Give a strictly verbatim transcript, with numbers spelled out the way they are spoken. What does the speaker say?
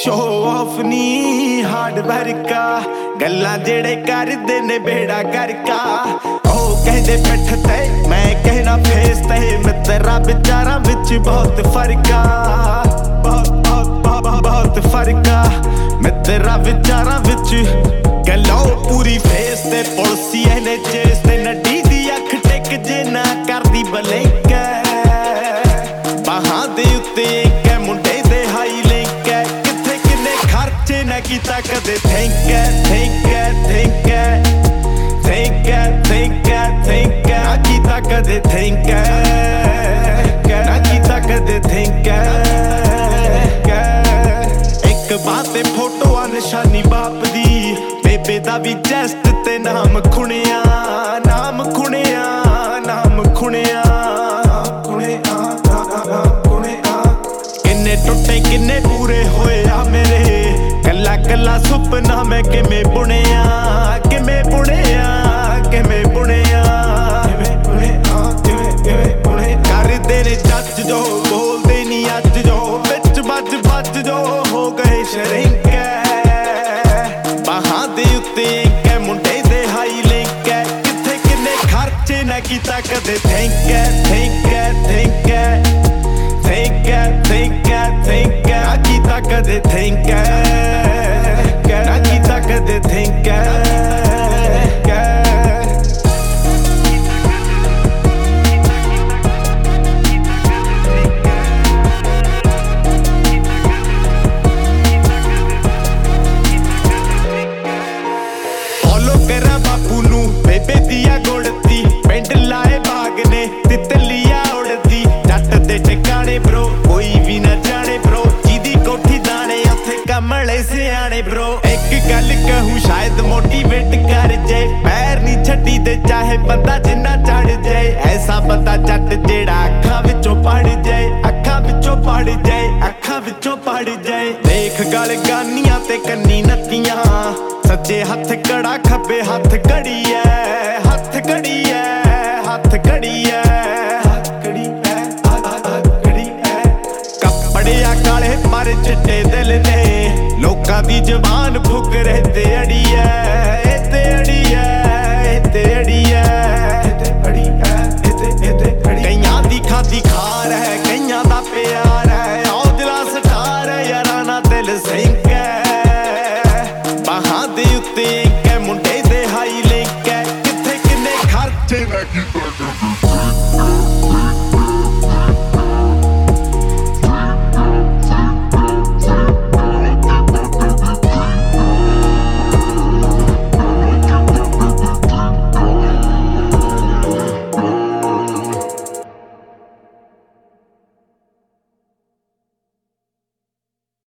Show off नी hard वर्का गल्लां जेड़े करदे ने बेड़ा करका ओ कहदे पिठ ते मैं कहना फेस ते मित्रा विचारां विच बहुत फर्का बहुत बहुत बहुत फर्का मित्रा विचारां विच गल्लो पूरी फेस ते पुलसी एने चेस ते नड्डी दी अख टेक जे ना करदी बलिंक बाहां दे उत्ते कै मुंडे दे हाई लिंक किथे किन्ने खर्चे ना कीता कदे think think think think think think ना कीता कदे थिंक ना कीता कदे थिंक एक बात फोटो आ निशानी बाप दी बेबे दा भी चेस्ट ते नाम खुणिया नाम खुणिया नाम खुणिया किन्ने टुटे किन्ने पूरे होए आ मेरे कला कला सुपना मैं किमें बुनिया किमें बुनिया किमें बुनिया करदे ने जज जो बोलदे नी अज जो बिच बज बज जो हो गए शरिंक बाहां दे उत्ते कै मुंडे दे हाई लिंक किथे किन्ने खर्चे ना कीता कदे think think think think think think ना कीता कदे थिंक ना कीता कदे थिंक बापू नू बेबे दिया गोड़ती पिंड लाए बाग ने तितलिया उड़ती जट दे टिकाने ब्रो कोई भी ना जाने ब्रो जिदी कोठी दाने उथे कमले सियाने ब्रो एक गल कहूं शायद मोटिवेट कर जाए पैर नी छड्डी दे चाहे बंदा जिन्ना चढ़ जाए ऐसा बंदा जट जेड़ा अखां विचों पड़ जाए अखां विचों पड़ जाए अखां विचों पड़ जाए देख गल गानियां ते कन्नी नत्तियां सज्जे हथ कड़ा खब्बे हथ घड़ी है हथ घड़ी है हथ घड़ी है कपड़े काले पर चिट्टे दिल ने लोकां दी जवान फुक रहते अड़ी है।